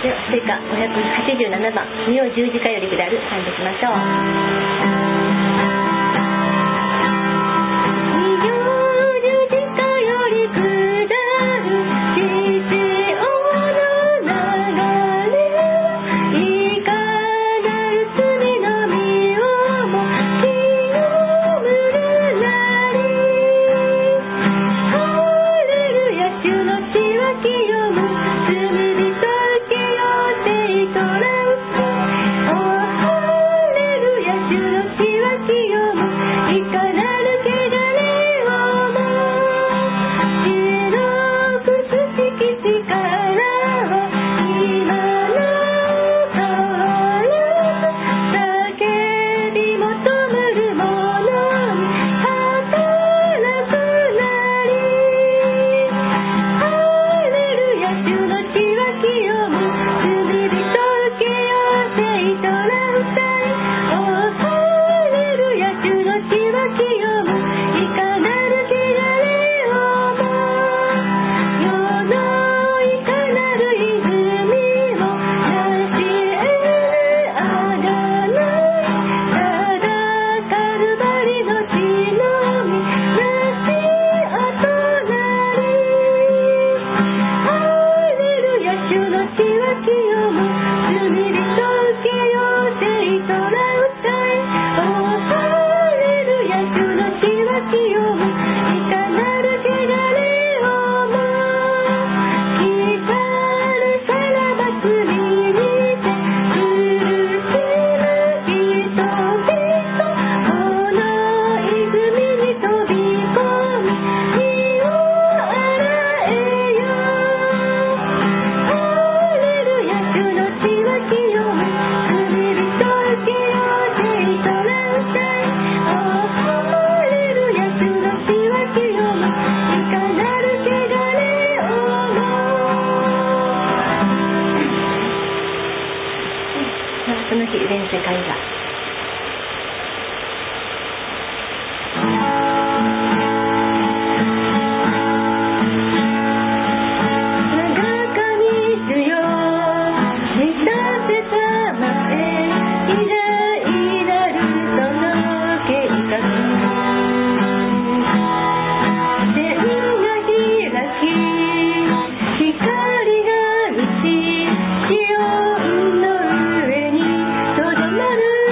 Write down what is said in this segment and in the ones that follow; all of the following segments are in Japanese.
では聖歌587番「身を十字架より下る」賛美しましょう。 「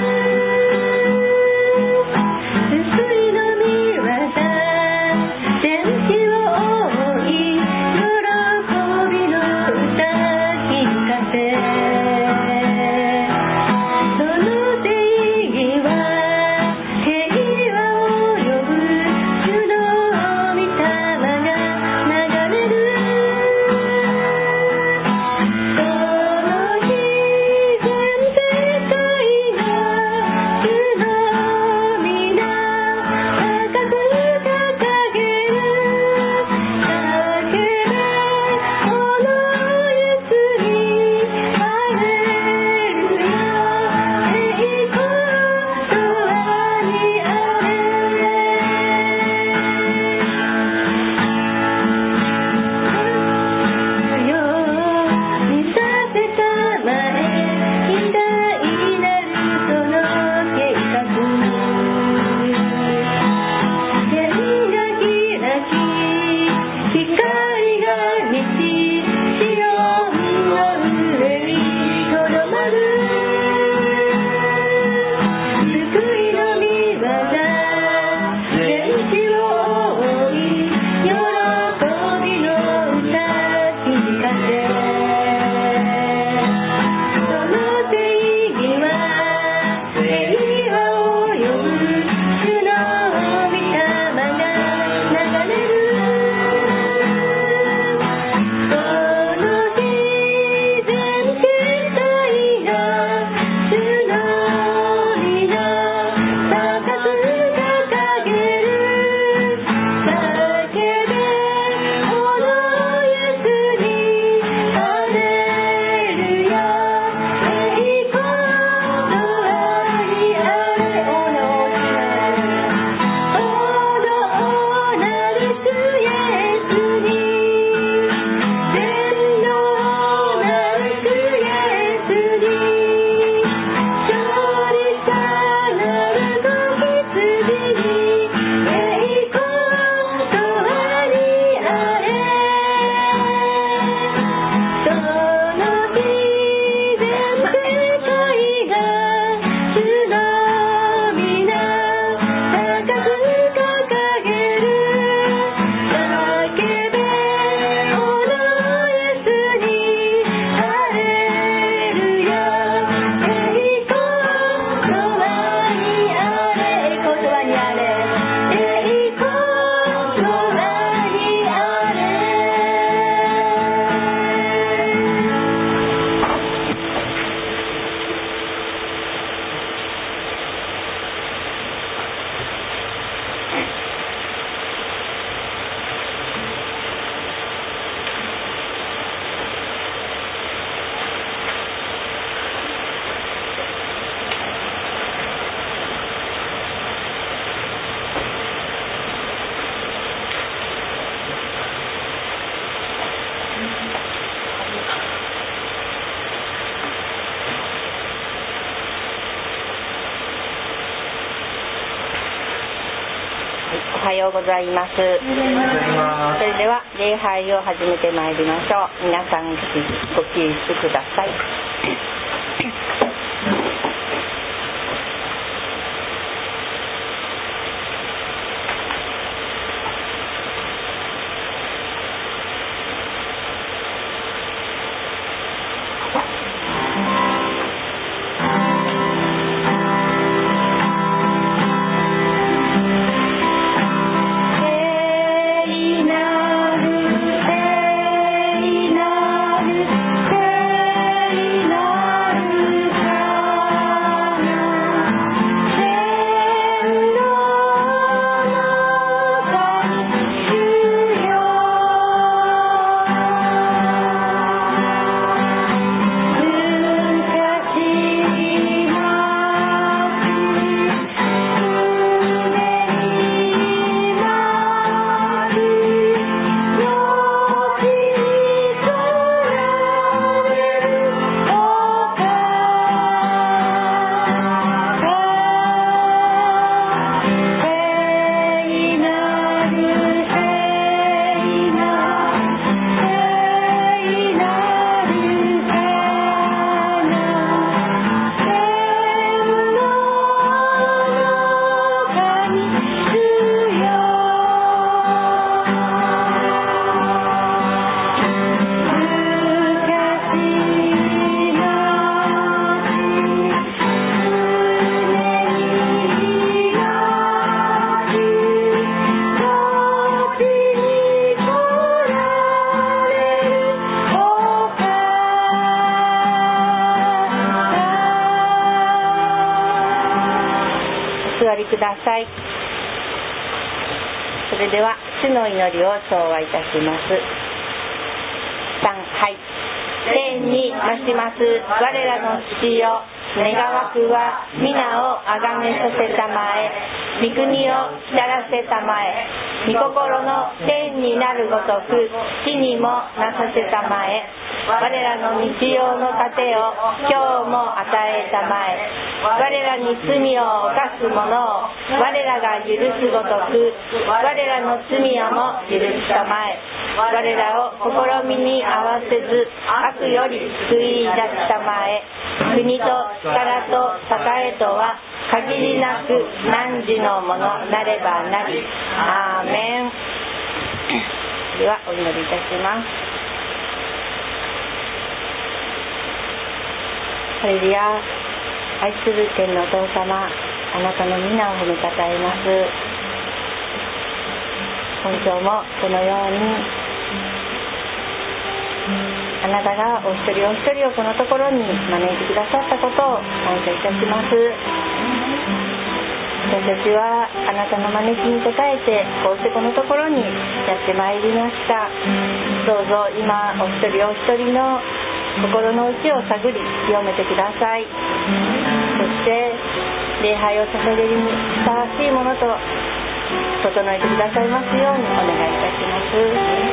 はようございます。それでは礼拝を始めてまいりましょう。皆さんご起立ください。ください。それでは主の祈りを唱和いたします。3、はい。天に増します我らの父よ、願わくは皆をあがめさせたまえ、御国を来たらせたまえ、御心の天になるごとく地にもなさせたまえ、我らの日用の糧を今日も与えたまえ、我らに罪を犯す者を我らが許すごとく我らの罪をも許したまえ、我らを試みに合わせず悪より救い出したまえ、国と力と栄えとは限りなく汝のものなればなり。アーメン。ではお祈りいたします。ハレルヤ。愛する天のお父様、あなたの皆を褒めたたえます。本日もこのようにあなたがお一人お一人をこのところに招いてくださったことを感謝いたします。私たちはあなたの招きに応えてこうしてこのところにやってまいりました。どうぞ今お一人お一人の心の内を探り清めてください。そして礼拝を捧げるにふさわしいものと整えてくださいますようにお願いいたします。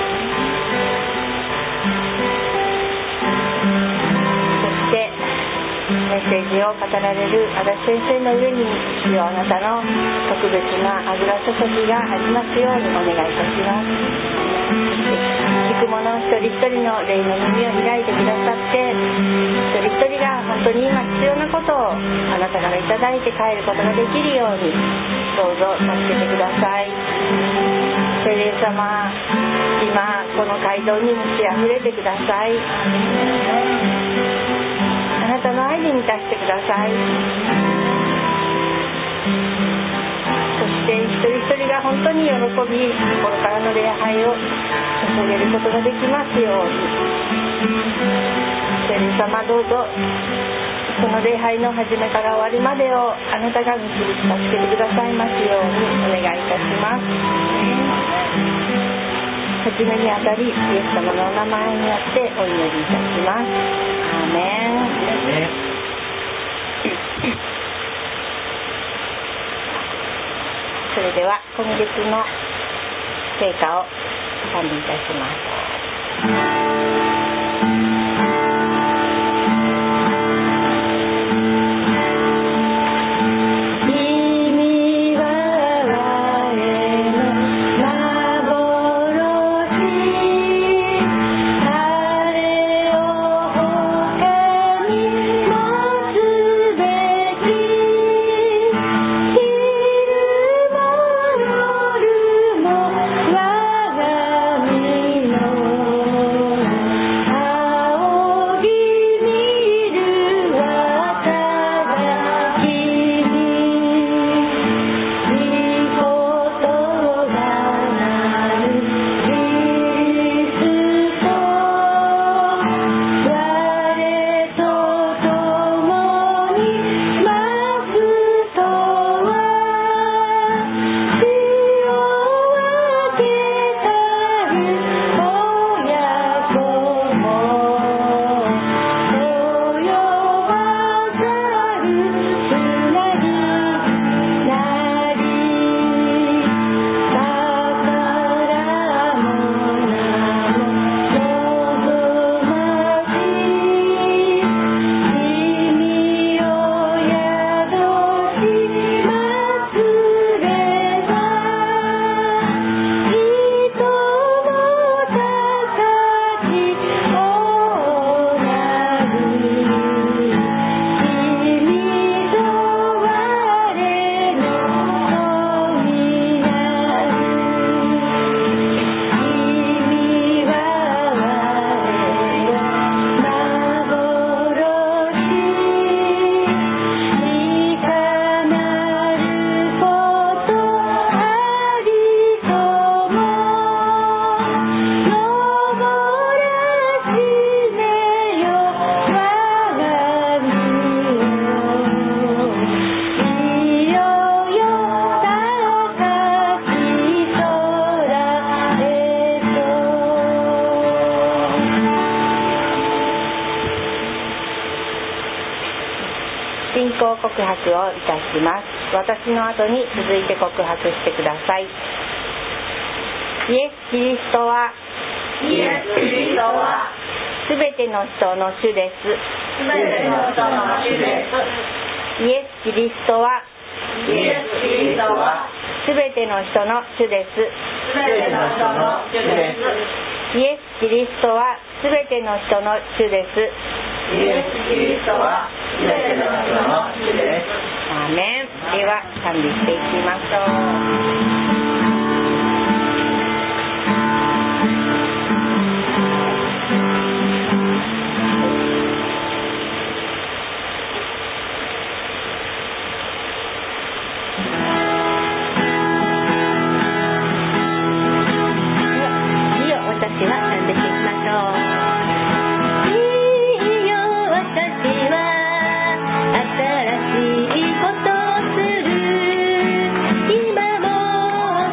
そしてメッセージを語られる足立先生の上に主よ、あなたの特別な油注ぎがありますようにお願いいたします。聞く者一人一人の霊の耳を開いてくださって、一人一人が本当に今必要なことをあなたからいただいて帰ることができるようにどうぞ助けてください。聖霊様、今この街道に満ち溢れてください。あなたの愛で満たしてください。そして一人一人が本当に喜び心からの礼拝を注げることができますように。聖霊様、どうぞこの礼拝の始めから終わりまでをあなたが導き助けてくださいますようにお願いいたします。初めにあたりイエス様のお名前によってお祈りいたします。アーメン。それでは今月の経過を賛美いたします。君は我の信仰告白をいたします。私の後に続いて告白してください。イエス・キリストはすべての人の主です。イエス・キリストはすべての人の主です。イエス・キリストはすべての人の主です。アーメン。では賛美していきましょう。 今も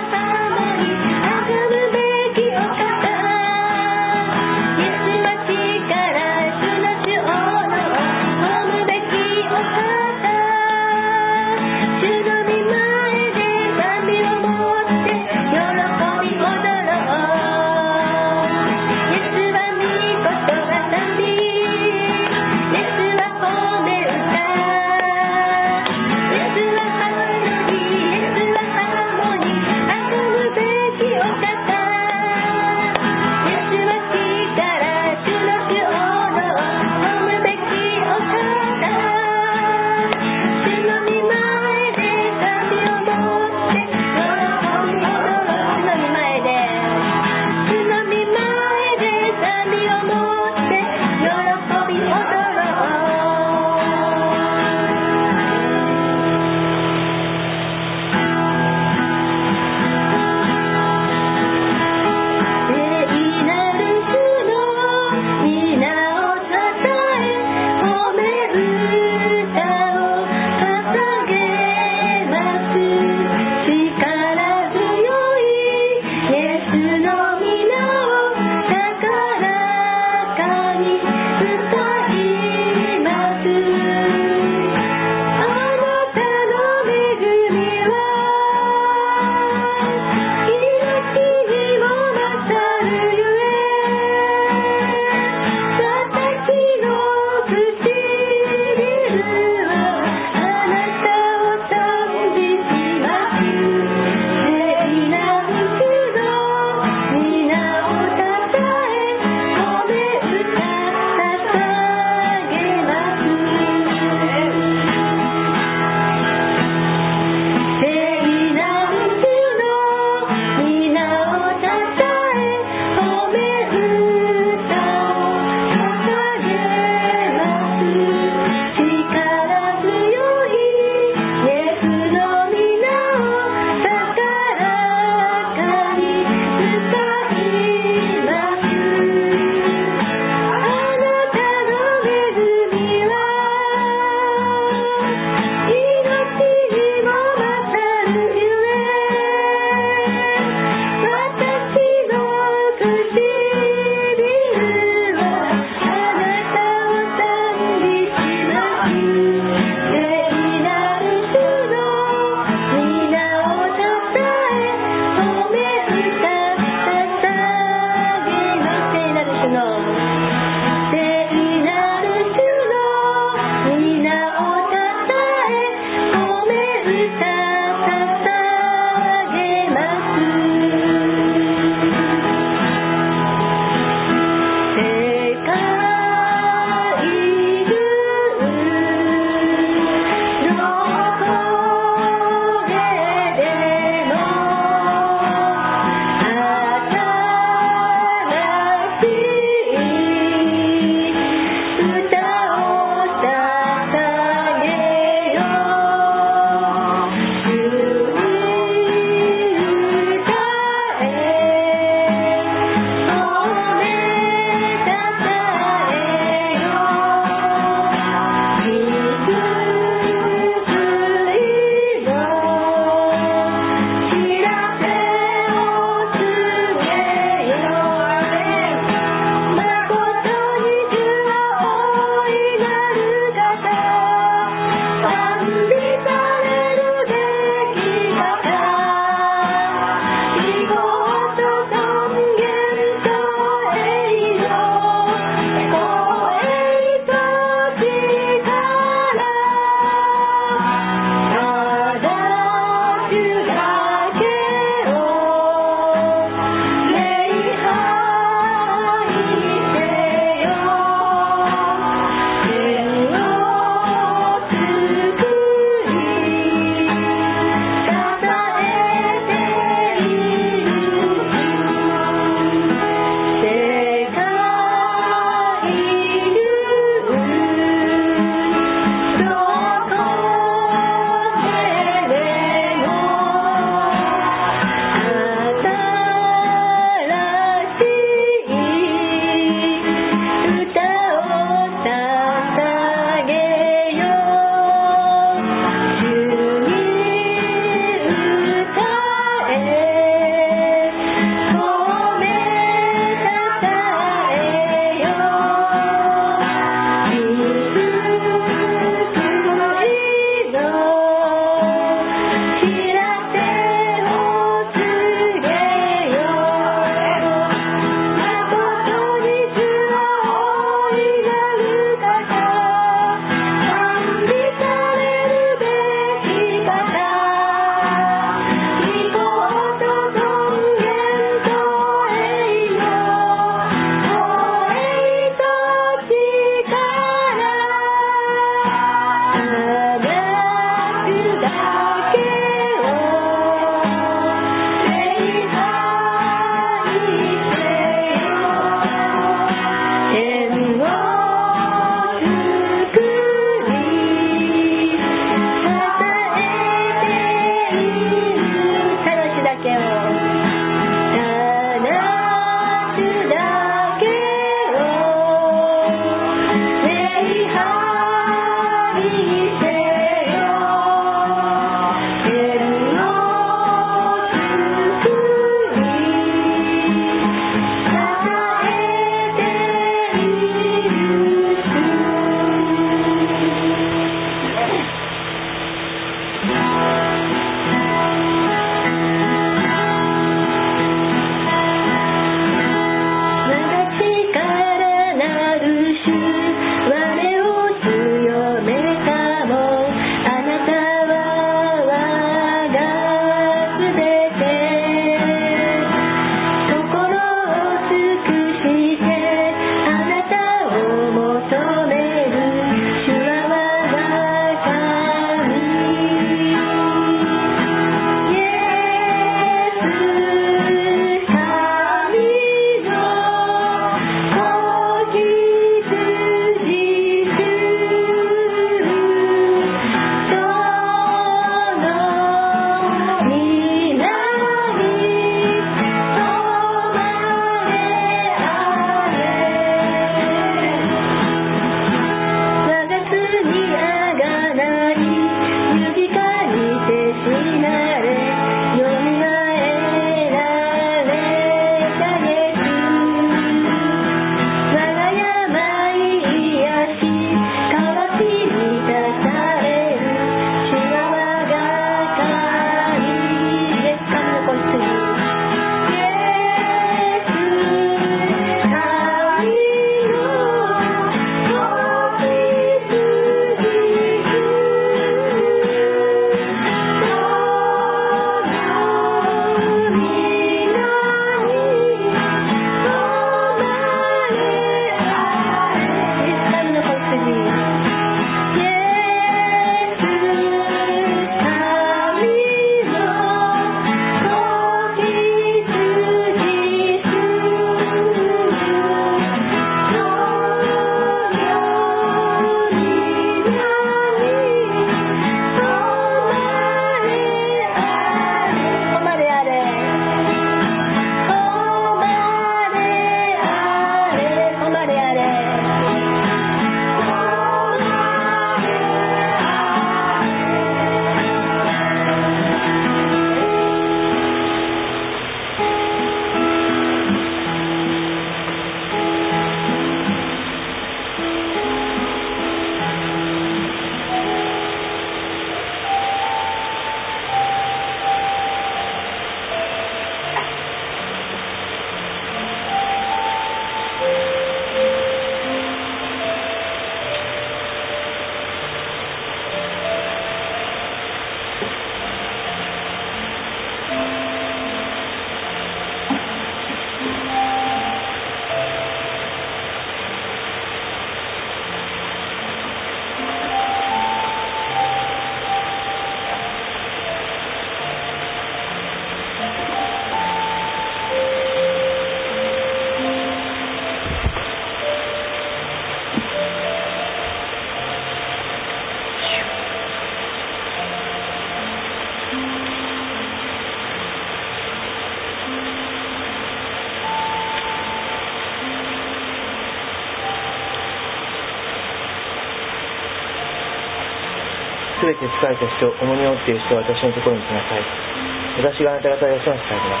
べて疲れた人、重荷を負っている人は私のところに来なさい。私があなた方を休ませてあげます。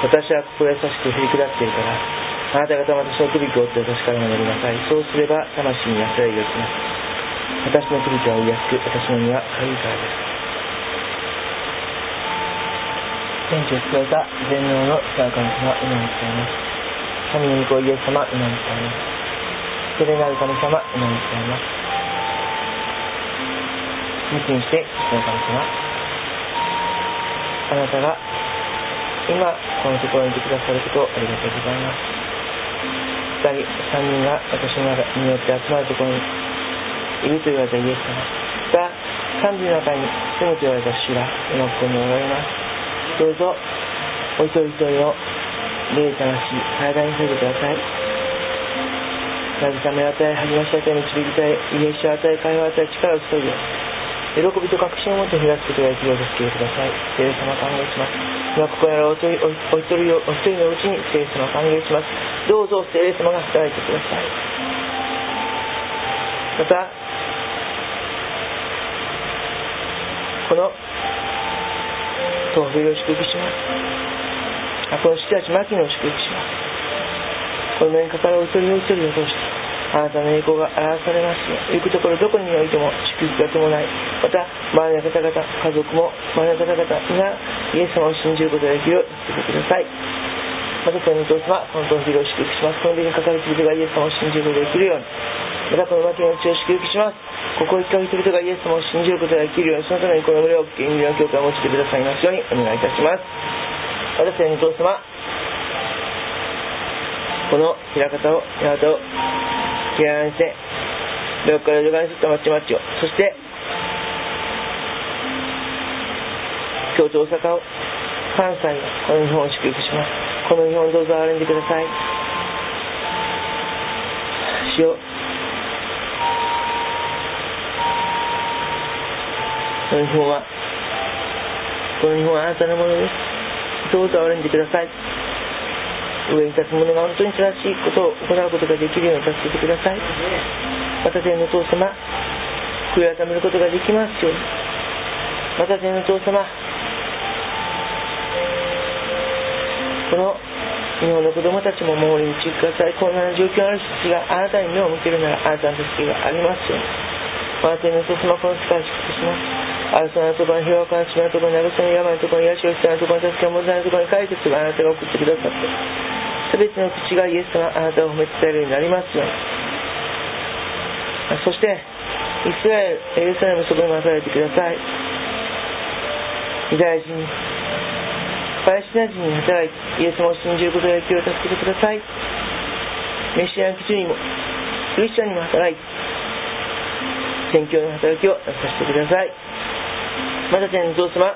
私は心優しく振り下っているから、あなた方は私の首を追って私から学びなさい。そうすれば魂に安らぎがきます。私の首は追いやすく、私の身は軽いからです。天地を作られた全能の主なる神様、今に伝えます。神の御子イエス様、今に伝えます。聖霊なる神様、今に伝えます。抜きにして父の神様、あなたが今このところにいてくださることをありがとうございます。2人、3人が私の中によって集まるところにいると言われたイエス様、また3人の中に住むと言われた主が今ここにおられます。どうぞお一人一人の霊魂、体に触れてください。慰めを与え、励ましを与え、導きたい、癒しを与え、会話を与え、力を注いで喜びと確信を持って開くことができるよう助けてください。聖霊様、歓迎します。今ここにあるお一人のうちに聖霊様、歓迎します。どうぞ聖霊様が働いてください。またこの東北を祝福します。この人たち牧野を祝福します。この面かからお一人お一人を通してあなたの栄光が表されますよう、行くところどこにおいても祝福が伴い、また周りの方々、家族も周りの方々がイエス様を信じることができるよう助けてください。また天のお父様、この東北を祝福します。この病にかかる人々がイエス様を信じることができるように、またこの牧野の地を祝福します。ここを行った人々がイエス様を信じることができるように、そのためにこの村を原理の教会を用いてくださいますようにお願いいたします。また天のお父様、この枚方を平らにして両から両側にすった町々を、そして京都大阪を、関西を、この日本を祝福します。この日本をどうぞ憐れんでください。主よ、この日本はあなたのものです。どうぞ憐れんでください。上に立つ者が本当に正しいことを行うことができるように助けてください。また天のお父様、悔い改めることができますように。また天のお父様、この日本の子供たちも守りに導いてください。困難な状況のある人たちがあなたに目を向けるなら、あなたの助けがありますように。また天のお父様、この世界を祝福します。あるそのところに平和から島のところに、慰め病のところに、癒しを必要なところに、助けを求めるところに、解決があなたが送ってくださって、すべての口がイエス様、あなたを褒め伝えるようになりますように。そしてイスラエル、エルサレム、そこにも働いてください。ユダヤ人、パレスチナ人に働いてイエス様を信じることができるよう助けてください。メシアの基準にもクリスチャンにも働いて宣教の働きをなさせてください。また天のお父様、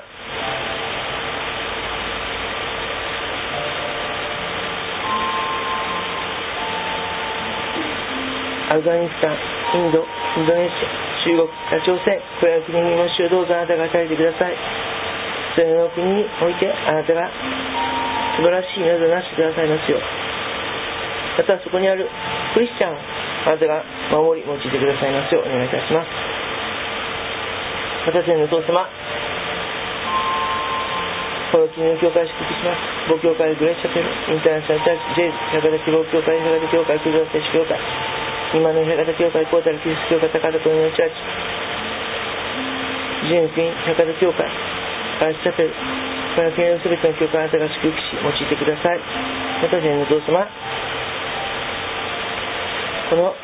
アフガニスタン、インドネシア、中国、北朝鮮、これらの国にも主をどうぞあなたが与えてください。それらの国においてあなたが素晴らしいなどなしてくださいますよう。またそこにあるクリスチャンをあなたが守り用いてくださいますようお願いいたします。また天のお父様、この国の教会を祝福します。母教会、グレーチャペル、インターナショナルチャーチ、ジェイズ、百田希望教会、百田教会、クルド聖書教会、今の百田教会、コータルキリスト教会、高田国のチャーチ、ジェームズ・イン、百田教会、カーシチャペル、この国のすべての教会、あなたが祝福し用いてください。また天のお父様、この、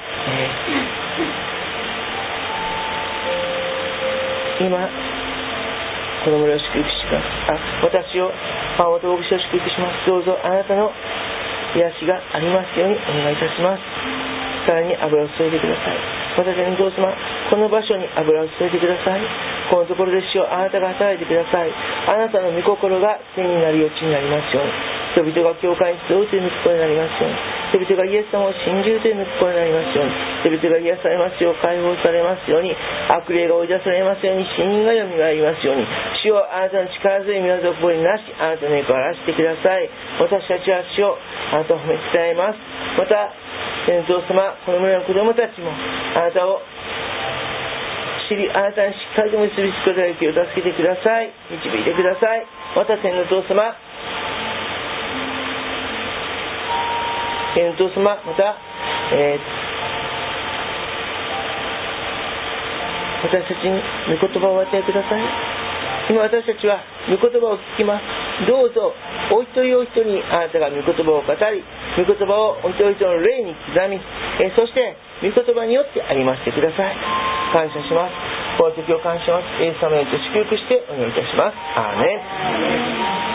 今この村を祝福します。私を牧師を祝福します。どうぞあなたの癒しがありますようにお願いいたします。さらに油を注いでください。また天のお父様、この場所に油を注いでください。このところで主よ、あなたが働いてください。あなたの御心が天になる余地になりますように。人々が教会に集うという御心になりますように。人々がイエス様を信じるという御心になりますように。人々が癒されますよう、解放されますように、悪霊が追い出されますように、死人がよみがえりますように。主よ、あなたの力強い御業をここになし、あなたの栄光を表してください。私たちは主をあなたを褒め伝えます。また天のお父様、この村の子供たちもあなたを知り、あなたにしっかりと結びつくことができるよう助けてください。導いてください。また天の父様、天の父様、また、私たちに御言葉を与えてください。今私たちは御言葉を聞きます。どうぞお一人お一人にあなたが御言葉を語り、御言葉をお一人お一人の霊に刻み、そして御言葉によって歩ませてください。感謝します。この時を感謝します。イエス様によって祝福してお願いいたします。アーメン。